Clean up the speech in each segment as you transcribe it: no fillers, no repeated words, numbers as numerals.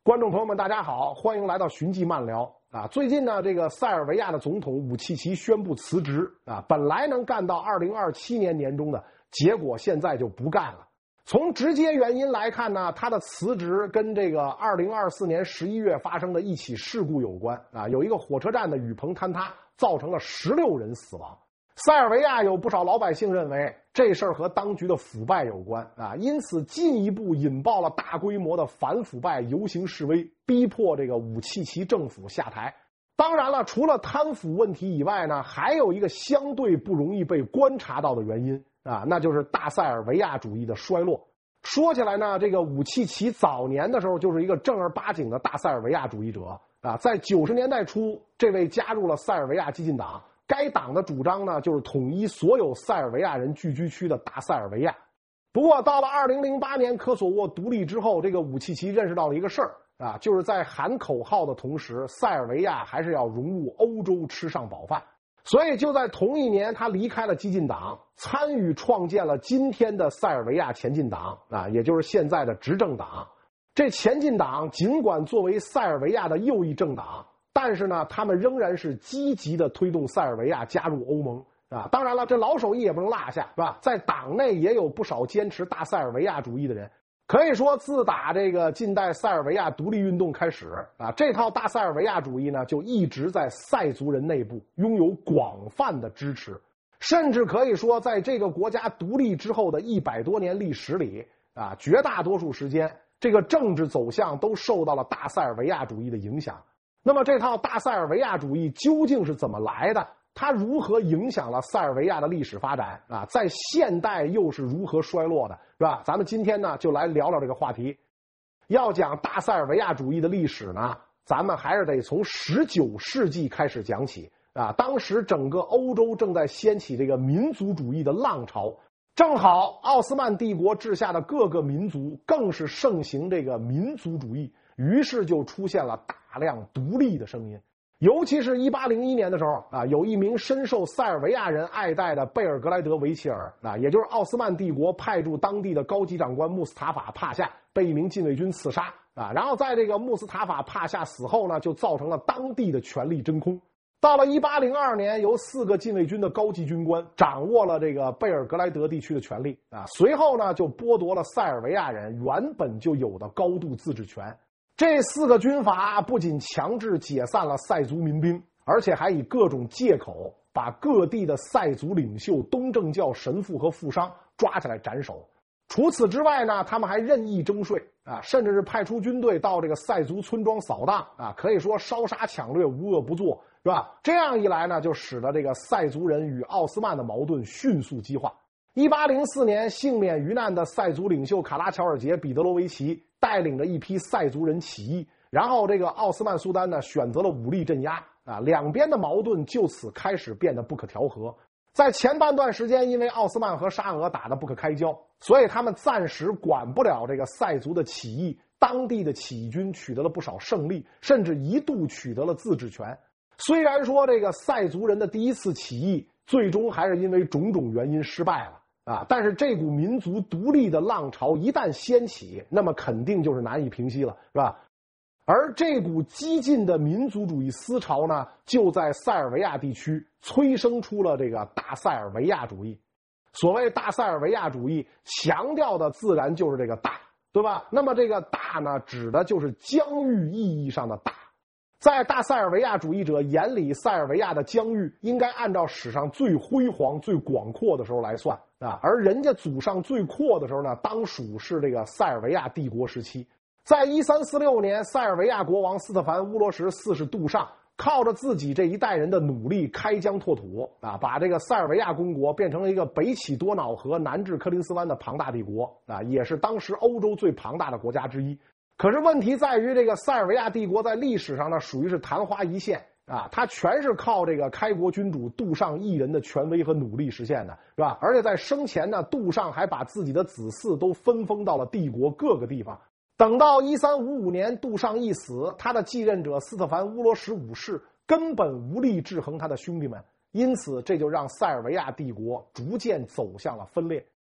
观众朋友们，大家好，欢迎来到寻迹漫聊啊！最近呢，这个塞尔维亚的总统武契奇宣布辞职啊，本来能干到2027年年中的，结果现在就不干了。从直接原因来看呢，他的辞职跟这个2024年11月发生的一起事故有关啊，有一个火车站的雨棚坍塌，造成了16人死亡。塞尔维亚有不少老百姓认为这事儿和当局的腐败有关啊，因此进一步引爆了大规模的反腐败游行示威，逼迫这个武契奇政府下台。当然了，除了贪腐问题以外呢，还有一个相对不容易被观察到的原因啊，那就是大塞尔维亚主义的衰落。说起来呢，这个武契奇早年的时候就是一个正儿八经的大塞尔维亚主义者啊，在90年代初，这位加入了塞尔维亚激进党。该党的主张呢，就是统一所有塞尔维亚人聚居区的大塞尔维亚。不过，到了2008年科索沃独立之后，这个武契奇认识到了一个事儿啊，就是在喊口号的同时，塞尔维亚还是要融入欧洲吃上饱饭。所以，就在同一年，他离开了激进党，参与创建了今天的塞尔维亚前进党啊，也就是现在的执政党。这前进党尽管作为塞尔维亚的右翼政党，但是呢，他们仍然是积极的推动塞尔维亚加入欧盟啊。当然了，这老手艺也不能落下，是吧？在党内也有不少坚持大塞尔维亚主义的人。可以说，自打这个近代塞尔维亚独立运动开始啊，这套大塞尔维亚主义呢，就一直在塞族人内部拥有广泛的支持，甚至可以说，在这个国家独立之后的100多年历史里啊，绝大多数时间，这个政治走向都受到了大塞尔维亚主义的影响。那么这套大塞尔维亚主义究竟是怎么来的？它如何影响了塞尔维亚的历史发展啊？在现代又是如何衰落的，是吧？咱们今天呢就来聊聊这个话题。要讲大塞尔维亚主义的历史呢，咱们还是得从19世纪开始讲起啊。当时整个欧洲正在掀起这个民族主义的浪潮，正好奥斯曼帝国治下的各个民族更是盛行这个民族主义。于是就出现了大量独立的声音，尤其是1801年的时候啊，有一名深受塞尔维亚人爱戴的贝尔格莱德维齐尔啊，也就是奥斯曼帝国派驻当地的高级长官穆斯塔法帕夏被一名禁卫军刺杀啊，然后在这个穆斯塔法帕夏死后呢，就造成了当地的权力真空。到了1802年，由4个禁卫军的高级军官掌握了这个贝尔格莱德地区的权力啊，随后呢就剥夺了塞尔维亚人原本就有的高度自治权。这4个军阀不仅强制解散了塞族民兵，而且还以各种借口把各地的塞族领袖、东正教神父和富商抓起来斩首。除此之外呢，他们还任意征税啊，甚至是派出军队到这个塞族村庄扫荡啊，可以说烧杀抢掠，无恶不作，是吧？这样一来呢，就使得这个塞族人与奥斯曼的矛盾迅速激化。1804年，幸免于难的塞族领袖卡拉乔尔杰·彼得罗维奇带领着一批塞族人起义，然后这个奥斯曼苏丹呢选择了武力镇压啊，两边的矛盾就此开始变得不可调和。在前半段时间，因为奥斯曼和沙俄打得不可开交，所以他们暂时管不了这个塞族的起义，当地的起义军取得了不少胜利，甚至一度取得了自治权。虽然说这个塞族人的第一次起义最终还是因为种种原因失败了啊，但是这股民族独立的浪潮一旦掀起，那么肯定就是难以平息了，是吧？而这股激进的民族主义思潮呢，就在塞尔维亚地区催生出了这个大塞尔维亚主义。所谓大塞尔维亚主义，强调的自然就是这个大，对吧？那么这个大呢，指的就是疆域意义上的大。在大塞尔维亚主义者眼里，塞尔维亚的疆域应该按照史上最辉煌、最广阔的时候来算啊，而人家祖上最阔的时候呢，当属是这个塞尔维亚帝国时期。在1346年，塞尔维亚国王斯特凡乌罗什4世杜尚靠着自己这一代人的努力开疆拓土啊，把这个塞尔维亚公国变成了一个北起多瑙河、南至科林斯湾的庞大帝国啊，也是当时欧洲最庞大的国家之一。可是问题在于，这个塞尔维亚帝国在历史上呢，属于是昙花一现啊，它全是靠这个开国君主杜尚一人的权威和努力实现的，是吧？而且在生前呢，杜尚还把自己的子嗣都分封到了帝国各个地方。等到1355年杜尚一死，他的继任者斯特凡乌罗什5世根本无力制衡他的兄弟们，因此这就让塞尔维亚帝国逐渐走向了分裂。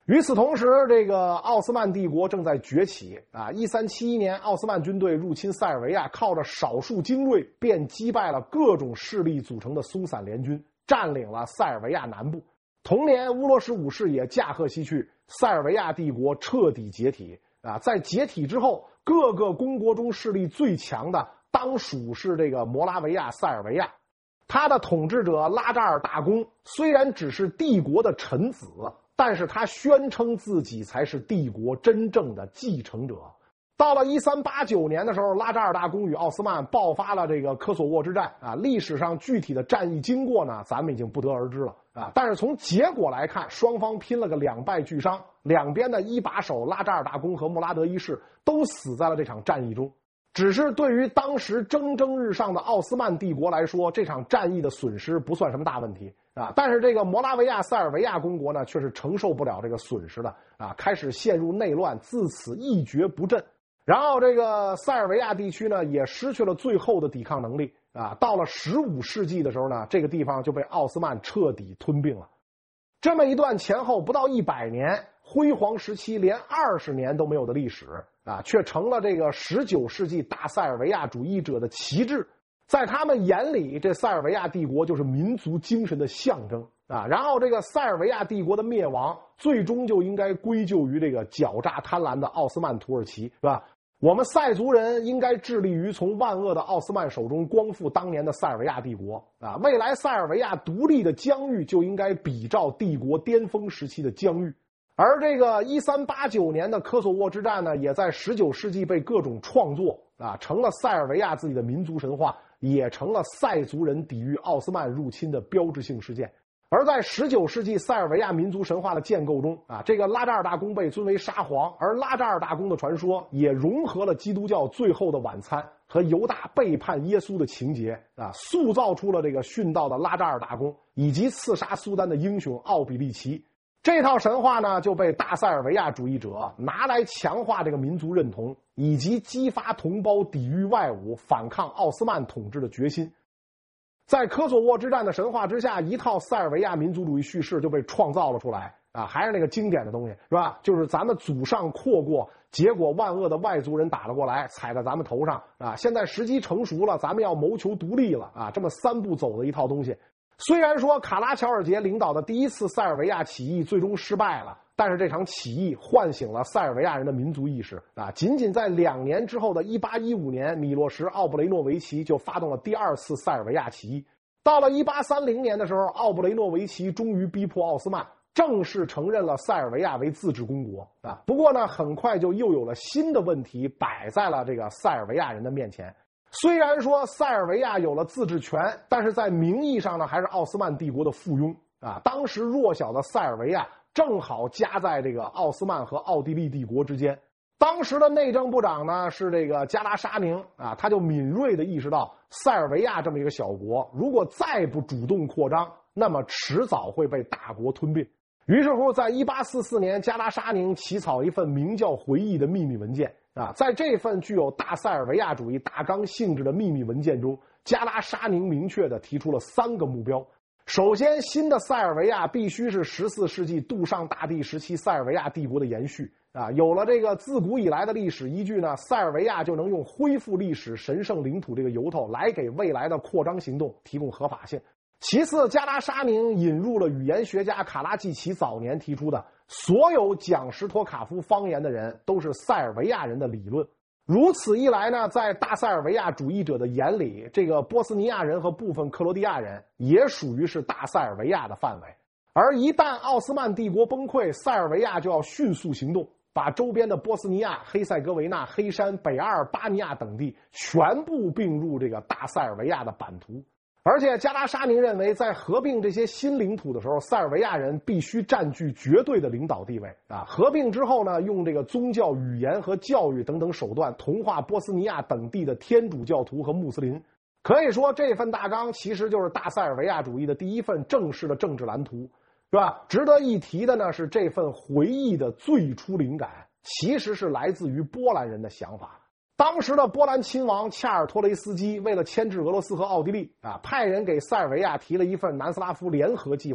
与此同时，这个奥斯曼帝国正在崛起啊！1371年，奥斯曼军队入侵塞尔维亚，靠着少数精锐便击败了各种势力组成的松散联军，占领了塞尔维亚南部。同年，乌罗什武士也驾鹤西去，塞尔维亚帝国彻底解体啊！在解体之后，各个公国中势力最强的当属是这个摩拉维亚塞尔维亚。他的统治者拉扎尔大公虽然只是帝国的臣子，但是他宣称自己才是帝国真正的继承者。到了1389年的时候，拉扎尔大公与奥斯曼爆发了这个科索沃之战啊，历史上具体的战役经过呢，咱们已经不得而知了啊。但是从结果来看，双方拼了个两败俱伤，两边的一把手拉扎尔大公和穆拉德一世都死在了这场战役中。只是对于当时蒸蒸日上的奥斯曼帝国来说，这场战役的损失不算什么大问题啊。但是这个摩拉维亚塞尔维亚公国呢，却是承受不了这个损失的啊，开始陷入内乱，自此一蹶不振。然后这个塞尔维亚地区呢，也失去了最后的抵抗能力啊。到了15世纪的时候呢，这个地方就被奥斯曼彻底吞并了。这么一段前后不到100年辉煌时期，连20年都没有的历史啊，却成了这个19世纪大塞尔维亚主义者的旗帜。在他们眼里，这塞尔维亚帝国就是民族精神的象征啊。然后这个塞尔维亚帝国的灭亡，最终就应该归咎于这个狡诈贪婪的奥斯曼土耳其，是吧？我们塞族人应该致力于从万恶的奥斯曼手中光复当年的塞尔维亚帝国啊！未来塞尔维亚独立的疆域就应该比照帝国巅峰时期的疆域。而这个1389年的科索沃之战呢，也在19世纪被各种创作啊，成了塞尔维亚自己的民族神话，也成了塞族人抵御奥斯曼入侵的标志性事件。而在19世纪塞尔维亚民族神话的建构中啊，这个拉扎尔大公被尊为沙皇，而拉扎尔大公的传说也融合了基督教最后的晚餐和犹大背叛耶稣的情节啊，塑造出了这个殉道的拉扎尔大公以及刺杀苏丹的英雄奥比利奇。这套神话呢，就被大塞尔维亚主义者拿来强化这个民族认同，以及激发同胞抵御外侮、反抗奥斯曼统治的决心。在科索沃之战的神话之下，一套塞尔维亚民族主义叙事就被创造了出来啊，还是那个经典的东西，是吧？就是咱们祖上扩过，结果万恶的外族人打了过来，踩在咱们头上啊。现在时机成熟了，咱们要谋求独立了啊，这么3步走的一套东西。虽然说卡拉乔尔杰领导的第一次塞尔维亚起义最终失败了，但是这场起义唤醒了塞尔维亚人的民族意识啊！仅仅在2年之后的1815年，米洛什·奥布雷诺维奇就发动了第2次塞尔维亚起义。到了1830年的时候，奥布雷诺维奇终于逼迫奥斯曼正式承认了塞尔维亚为自治公国啊！不过呢，很快就又有了新的问题摆在了这个塞尔维亚人的面前。虽然说塞尔维亚有了自治权，但是在名义上呢，还是奥斯曼帝国的附庸啊。当时弱小的塞尔维亚正好夹在这个奥斯曼和奥地利帝国之间。当时的内政部长呢是这个加拉沙宁啊，他就敏锐地意识到塞尔维亚这么一个小国，如果再不主动扩张，那么迟早会被大国吞并。于是乎，在1844年，加拉沙宁起草一份名叫回忆的秘密文件啊，在这份具有大塞尔维亚主义大纲性质的秘密文件中，加拉沙宁明确地提出了3个目标。首先，新的塞尔维亚必须是14世纪杜尚大帝时期塞尔维亚帝国的延续啊，有了这个自古以来的历史依据呢，塞尔维亚就能用恢复历史神圣领土这个由头来给未来的扩张行动提供合法性。其次，加拉沙宁引入了语言学家卡拉季奇早年提出的所有讲什托卡夫方言的人都是塞尔维亚人的理论。如此一来呢，在大塞尔维亚主义者的眼里，这个波斯尼亚人和部分克罗地亚人也属于是大塞尔维亚的范围。而一旦奥斯曼帝国崩溃，塞尔维亚就要迅速行动，把周边的波斯尼亚、黑塞哥维那、黑山、北阿尔巴尼亚等地全部并入这个大塞尔维亚的版图。而且加拉沙宁认为，在合并这些新领土的时候，塞尔维亚人必须占据绝对的领导地位啊。合并之后呢，用这个宗教、语言和教育等等手段同化波斯尼亚等地的天主教徒和穆斯林。可以说，这份大纲其实就是大塞尔维亚主义的第一份正式的政治蓝图，是吧？值得一提的呢是这份回忆的最初灵感其实是来自于波兰人的想法。当时的波兰亲王恰尔托雷斯基为了牵制俄罗斯和奥地利啊，派人给塞尔维亚提了一份南斯拉夫联合计划，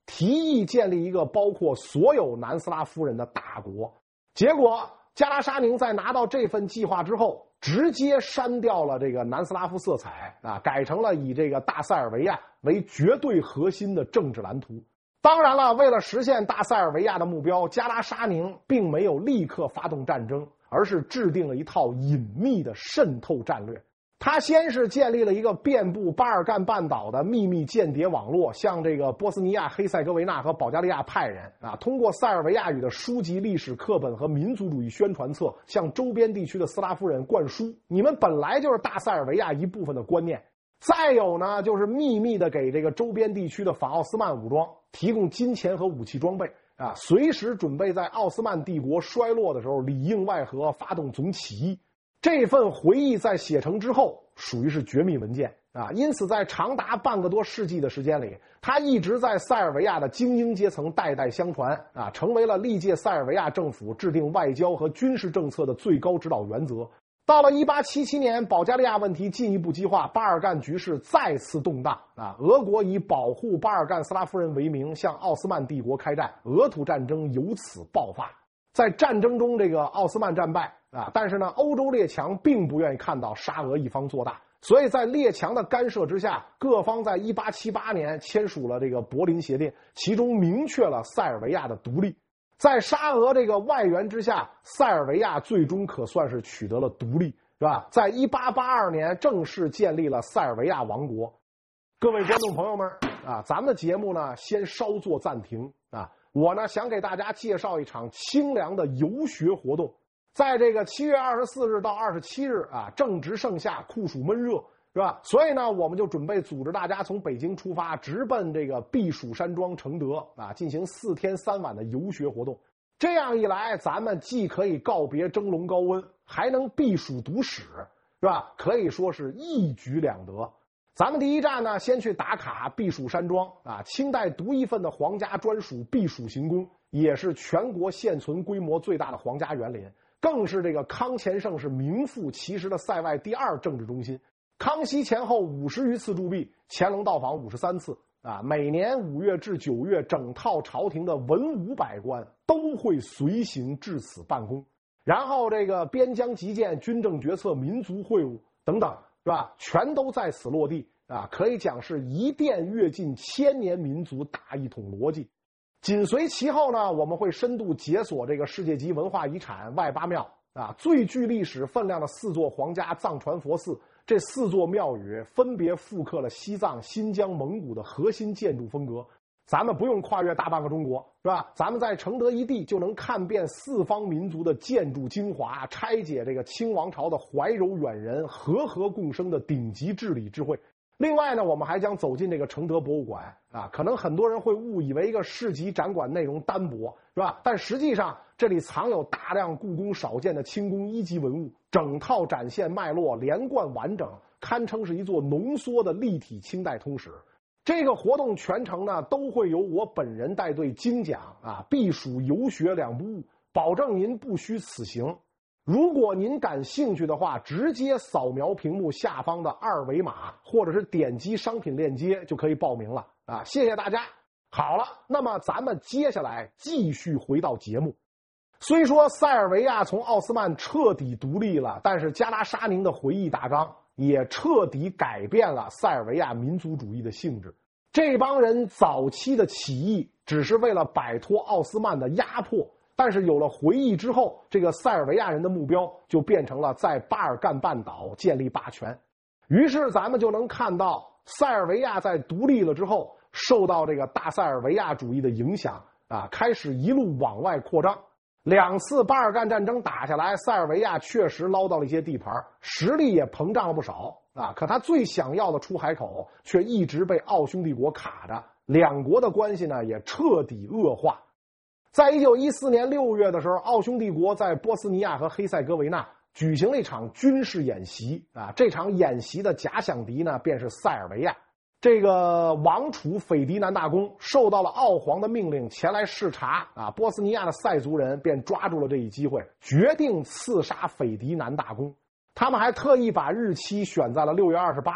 提议建立一个包括所有南斯拉夫人的大国。结果加拉沙宁在拿到这份计划之后，直接删掉了这个南斯拉夫色彩啊，改成了以这个大塞尔维亚为绝对核心的政治蓝图。当然了，为了实现大塞尔维亚的目标，加拉沙宁并没有立刻发动战争，而是制定了一套隐秘的渗透战略。他先是建立了一个遍布巴尔干半岛的秘密间谍网络，向这个波斯尼亚、黑塞哥维纳和保加利亚派人啊，通过塞尔维亚语的书籍、历史课本和民族主义宣传册，向周边地区的斯拉夫人灌输你们本来就是大塞尔维亚一部分的观念。再有呢，就是秘密的给这个周边地区的反奥斯曼武装提供金钱和武器装备啊，随时准备在奥斯曼帝国衰落的时候里应外合，发动总起义。这份回忆在写成之后属于是绝密文件啊，因此在长达半个多世纪的时间里，他一直在塞尔维亚的精英阶层代代相传啊，成为了历届塞尔维亚政府制定外交和军事政策的最高指导原则。到了1877年，保加利亚问题进一步激化，巴尔干局势再次动荡啊，俄国以保护巴尔干斯拉夫人为名向奥斯曼帝国开战，俄土战争由此爆发。在战争中，这个奥斯曼战败啊，但是呢，欧洲列强并不愿意看到沙俄一方做大，所以在列强的干涉之下，各方在1878年签署了这个柏林协定，其中明确了塞尔维亚的独立。在沙俄这个外援之下，塞尔维亚最终可算是取得了独立，是吧？在1882年正式建立了塞尔维亚王国。各位观众朋友们啊，咱们的节目呢先稍作暂停啊。我呢想给大家介绍一场清凉的游学活动，在这个7月24日到27日啊，正值盛夏，酷暑闷热，是吧？所以呢，我们就准备组织大家从北京出发，直奔这个避暑山庄承德啊，进行4天3晚的游学活动。这样一来，咱们既可以告别蒸笼高温，还能避暑读史，是吧？可以说是一举两得。咱们第一站呢，先去打卡避暑山庄啊，清代独一份的皇家专属避暑行宫，也是全国现存规模最大的皇家园林，更是这个康乾盛世名副其实的塞外第2政治中心。康熙前后50余次驻跸，乾隆到访53次啊，每年5月至9月，整套朝廷的文武百官都会随行至此办公。然后这个边疆急建、军政决策、民族会晤等等，是吧？全都在此落地啊，可以讲是一电跃进千年民族大一统逻辑。紧随其后呢，我们会深度解锁这个世界级文化遗产外八庙啊，最具历史分量的4座皇家藏传佛寺。这4座庙宇分别复刻了西藏、新疆、蒙古的核心建筑风格。咱们不用跨越大半个中国，是吧？咱们在承德一地就能看遍4方民族的建筑精华，拆解这个清王朝的怀柔远人和合共生的顶级治理智慧。另外呢，我们还将走进这个承德博物馆啊，可能很多人会误以为一个市级展馆内容单薄，是吧？但实际上这里藏有大量故宫少见的清宫1级文物，整套展现脉络连贯完整，堪称是一座浓缩的立体清代通史。这个活动全程呢，都会由我本人带队精讲啊，避暑游学2不误，保证您不虚此行。如果您感兴趣的话，直接扫描屏幕下方的2维码，或者是点击商品链接就可以报名了啊！谢谢大家。好了，那么咱们接下来继续回到节目。虽说塞尔维亚从奥斯曼彻底独立了，但是加拉沙宁的回忆大纲也彻底改变了塞尔维亚民族主义的性质。这帮人早期的起义只是为了摆脱奥斯曼的压迫，但是有了回忆之后，这个塞尔维亚人的目标就变成了在巴尔干半岛建立霸权。于是咱们就能看到塞尔维亚在独立了之后，受到这个大塞尔维亚主义的影响啊，开始一路往外扩张。2次巴尔干战争打下来，塞尔维亚确实捞到了一些地盘，实力也膨胀了不少啊。可他最想要的出海口却一直被奥匈帝国卡着，2国的关系呢也彻底恶化。在1914年6月的时候，奥匈帝国在波斯尼亚和黑塞哥维纳举行了一场军事演习啊。这场演习的假想敌呢便是塞尔维亚。这个王储斐迪南大公受到了奥皇的命令前来视察啊，波斯尼亚的塞族人便抓住了这一机会，决定刺杀斐迪南大公。他们还特意把日期选在了6月28日，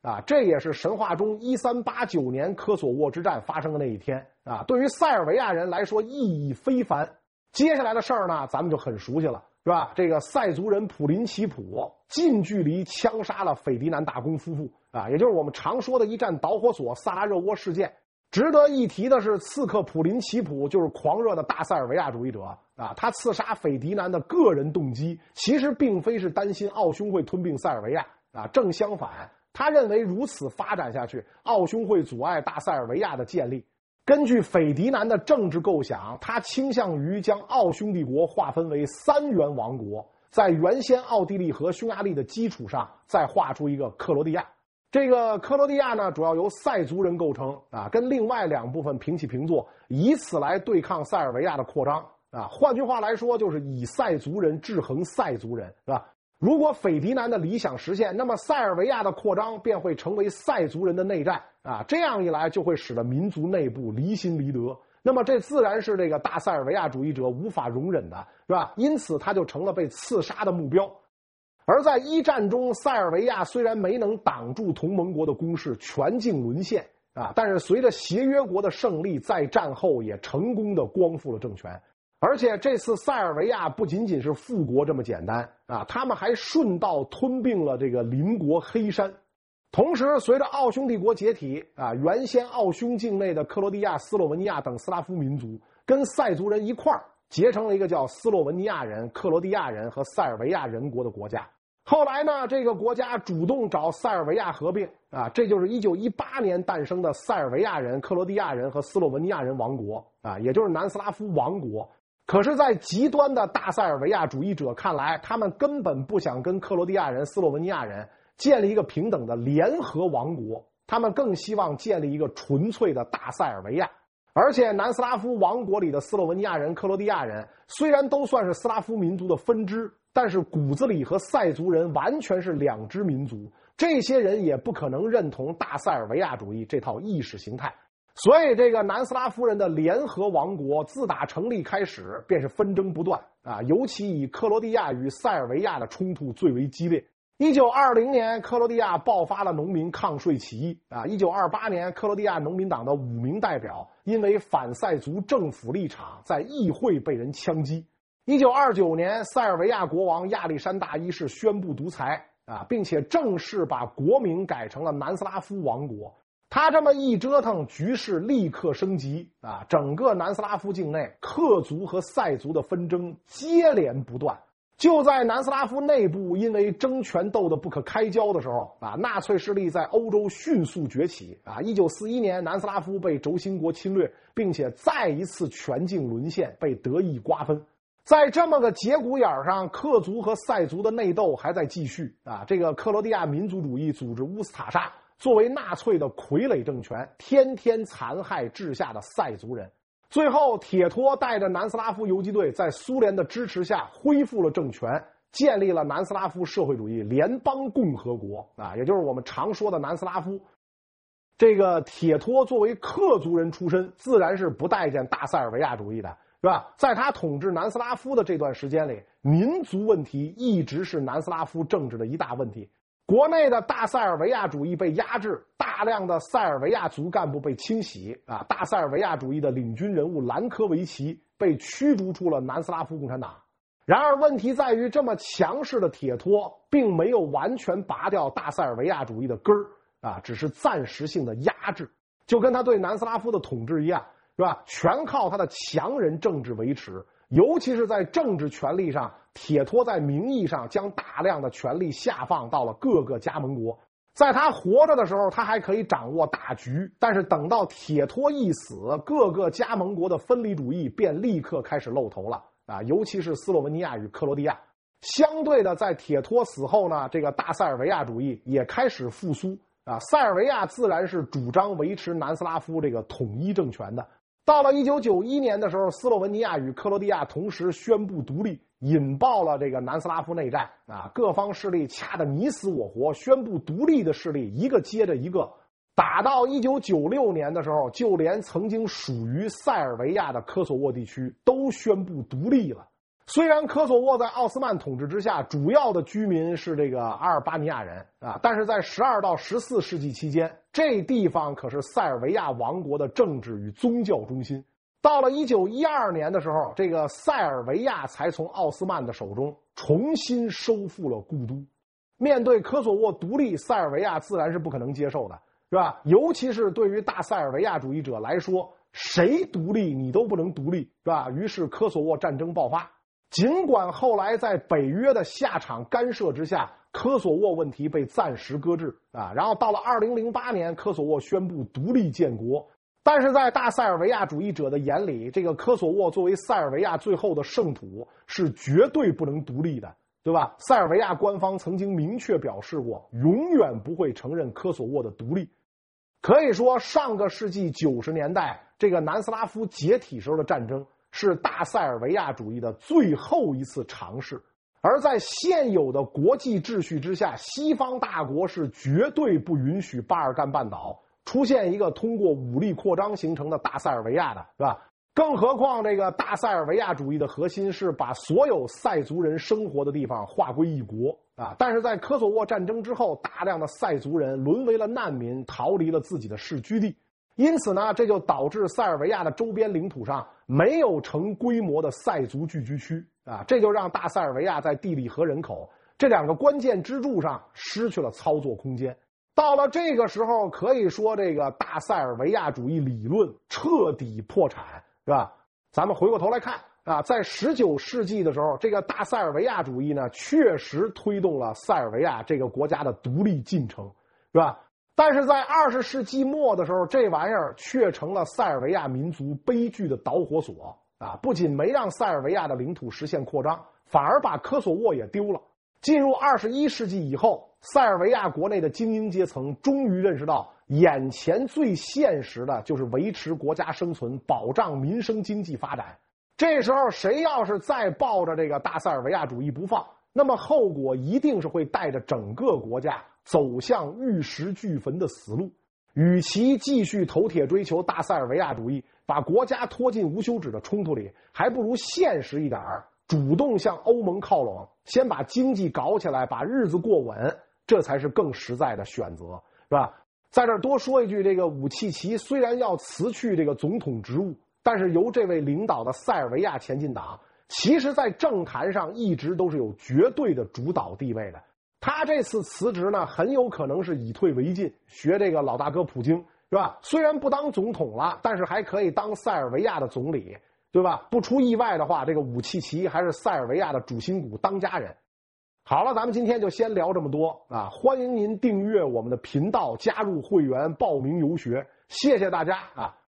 啊，这也是神话中1389年科索沃之战发生的那一天啊。对于塞尔维亚人来说意义非凡。接下来的事儿呢，咱们就很熟悉了，是吧？这个塞族人普林奇普近距离枪杀了斐迪南大公夫妇啊，也就是我们常说的一战导火索萨拉热窝事件。值得一提的是，刺客普林奇普就是狂热的大塞尔维亚主义者啊，他刺杀斐迪南的个人动机其实并非是担心奥匈会吞并塞尔维亚啊，正相反，他认为如此发展下去，奥匈会阻碍大塞尔维亚的建立。根据斐迪南的政治构想，他倾向于将奥匈帝国划分为3元王国，在原先奥地利和匈牙利的基础上再划出一个克罗地亚。这个克罗地亚呢，主要由塞族人构成啊，跟另外2部分平起平坐，以此来对抗塞尔维亚的扩张啊。换句话来说，就是以塞族人制衡塞族人，是吧？如果斐迪南的理想实现，那么塞尔维亚的扩张便会成为塞族人的内战啊！这样一来，就会使得民族内部离心离德。那么这自然是这个大塞尔维亚主义者无法容忍的，是吧？因此，他就成了被刺杀的目标。而在一战中，塞尔维亚虽然没能挡住同盟国的攻势，全境沦陷啊，但是随着协约国的胜利，在战后也成功的光复了政权。而且这次塞尔维亚不仅仅是复国这么简单啊，他们还顺道吞并了这个邻国黑山。同时，随着奥匈帝国解体啊，原先奥匈境内的克罗地亚、斯洛文尼亚等斯拉夫民族跟塞族人一块儿结成了一个叫斯洛文尼亚人、克罗地亚人和塞尔维亚人国的国家。后来呢，这个国家主动找塞尔维亚合并啊，这就是1918年诞生的塞尔维亚人、克罗地亚人和斯洛文尼亚人王国啊，也就是南斯拉夫王国。可是，在极端的大塞尔维亚主义者看来，他们根本不想跟克罗地亚人、斯洛文尼亚人建立一个平等的联合王国，他们更希望建立一个纯粹的大塞尔维亚。而且，南斯拉夫王国里的斯洛文尼亚人、克罗地亚人虽然都算是斯拉夫民族的分支，但是骨子里和塞族人完全是2支民族，这些人也不可能认同大塞尔维亚主义这套意识形态。所以，这个南斯拉夫人的联合王国自打成立开始便是纷争不断啊，尤其以克罗地亚与塞尔维亚的冲突最为激烈。1920年，克罗地亚爆发了农民抗税起义啊。1928年，克罗地亚农民党的5名代表因为反塞族政府立场，在议会被人枪击。1929年，塞尔维亚国王亚历山大一世宣布独裁啊，并且正式把国名改成了南斯拉夫王国。他这么一折腾，局势立刻升级啊！整个南斯拉夫境内，克族和塞族的纷争接连不断。就在南斯拉夫内部因为争权斗得不可开交的时候啊，纳粹势力在欧洲迅速崛起啊！1941年，南斯拉夫被轴心国侵略，并且再一次全境沦陷，被德意瓜分。在这么个节骨眼上，克族和塞族的内斗还在继续啊！这个克罗地亚民族主义组织乌斯塔沙作为纳粹的傀儡政权，天天残害治下的塞族人。最后，铁托带着南斯拉夫游击队在苏联的支持下恢复了政权，建立了南斯拉夫社会主义联邦共和国啊，也就是我们常说的南斯拉夫。这个铁托作为克族人出身，自然是不待见大塞尔维亚主义的，是吧？在他统治南斯拉夫的这段时间里，民族问题一直是南斯拉夫政治的一大问题。国内的大塞尔维亚主义被压制，大量的塞尔维亚族干部被清洗啊，大塞尔维亚主义的领军人物兰科维奇被驱逐出了南斯拉夫共产党。然而问题在于，这么强势的铁托并没有完全拔掉大塞尔维亚主义的根儿啊，只是暂时性的压制，就跟他对南斯拉夫的统治一样，是吧？全靠他的强人政治维持。尤其是在政治权力上，铁托在名义上将大量的权力下放到了各个加盟国。在他活着的时候，他还可以掌握大局，但是等到铁托一死，各个加盟国的分离主义便立刻开始露头了啊！尤其是斯洛文尼亚与克罗地亚。相对的，在铁托死后呢，这个大塞尔维亚主义也开始复苏啊。塞尔维亚自然是主张维持南斯拉夫这个统一政权的。到了1991年的时候，斯洛文尼亚与克罗地亚同时宣布独立，引爆了这个南斯拉夫内战啊！各方势力掐得你死我活，宣布独立的势力一个接着一个。打到1996年的时候，就连曾经属于塞尔维亚的科索沃地区都宣布独立了。 虽然科索沃在奥斯曼统治之下，主要的居民是这个阿尔巴尼亚人啊，但是在12到14世纪期间，这地方可是塞尔维亚王国的政治与宗教中心。到了1912年的时候，这个塞尔维亚才从奥斯曼的手中重新收复了故都。面对科索沃独立，塞尔维亚自然是不可能接受的，是吧？尤其是对于大塞尔维亚主义者来说，谁独立你都不能独立，是吧？于是科索沃战争爆发。尽管后来在北约的下场干涉之下，科索沃问题被暂时搁置啊，然后到了2008年，科索沃宣布独立建国。但是在大塞尔维亚主义者的眼里，这个科索沃作为塞尔维亚最后的圣土，是绝对不能独立的，对吧？塞尔维亚官方曾经明确表示过，永远不会承认科索沃的独立。可以说，上个世纪90年代这个南斯拉夫解体时候的战争，是大塞尔维亚主义的最后一次尝试。而在现有的国际秩序之下，西方大国是绝对不允许巴尔干半岛出现一个通过武力扩张形成的大塞尔维亚的，是吧？更何况这个大塞尔维亚主义的核心是把所有塞族人生活的地方划归一国啊。但是在科索沃战争之后，大量的塞族人沦为了难民，逃离了自己的世居地。因此呢，这就导致塞尔维亚的周边领土上没有成规模的塞族聚居区啊，这就让大塞尔维亚在地理和人口这两个关键支柱上失去了操作空间。到了这个时候，可以说这个大塞尔维亚主义理论彻底破产，是吧？咱们回过头来看啊，在19世纪的时候，这个大塞尔维亚主义呢，确实推动了塞尔维亚这个国家的独立进程，是吧？但是在20世纪末的时候，这玩意儿却成了塞尔维亚民族悲剧的导火索啊！不仅没让塞尔维亚的领土实现扩张，反而把科索沃也丢了。进入21世纪以后，塞尔维亚国内的精英阶层终于认识到，眼前最现实的就是维持国家生存，保障民生经济发展。这时候，谁要是再抱着这个大塞尔维亚主义不放，那么后果一定是会带着整个国家走向玉石俱焚的死路。与其继续头铁追求大塞尔维亚主义，把国家拖进无休止的冲突里，还不如现实一点，主动向欧盟靠拢，先把经济搞起来，把日子过稳，这才是更实在的选择，是吧？在这儿多说一句，这个武契奇虽然要辞去这个总统职务，但是由这位领导的塞尔维亚前进党，其实在政坛上一直都是有绝对的主导地位的。他这次辞职呢，很有可能是以退为进，学这个老大哥普京，是吧？虽然不当总统了，但是还可以当塞尔维亚的总理，对吧？不出意外的话，这个武契奇还是塞尔维亚的主心骨当家人。好了，咱们今天就先聊这么多啊！欢迎您订阅我们的频道，加入会员，报名游学，谢谢大家啊！